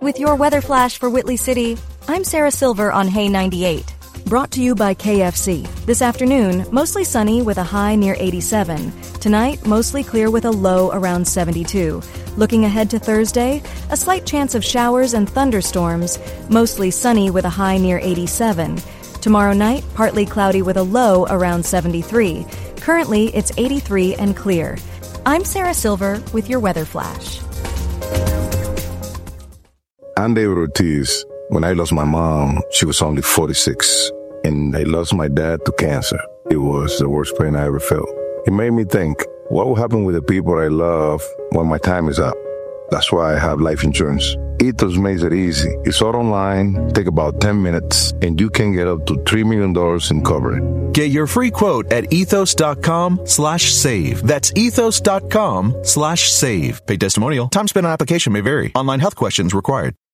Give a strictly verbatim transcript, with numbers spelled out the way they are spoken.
With your weather flash for Whitley City, I'm Sarah Silver on Hay ninety-eight. Brought to you by K F C. This afternoon, mostly sunny with a high near eighty-seven. Tonight, mostly clear with a low around seventy-two. Looking ahead to Thursday, a slight chance of showers and thunderstorms, mostly sunny with a high near eighty-seven. Tomorrow night, partly cloudy with a low around seventy-three. Currently, it's eighty-three and clear. I'm Sarah Silver with your weather flash. I'm David Ortiz. When I lost my mom, she was only forty-six, and I lost my dad to cancer. It was the worst pain I ever felt. It made me think, what will happen with the people I love when my time is up? That's why I have life insurance. Ethos makes it easy. It's all online, take about ten minutes, and you can get up to three million dollars in coverage. Get your free quote at ethos.com slash save. That's ethos.com slash save. Paid testimonial. Time spent on application may vary. Online health questions required.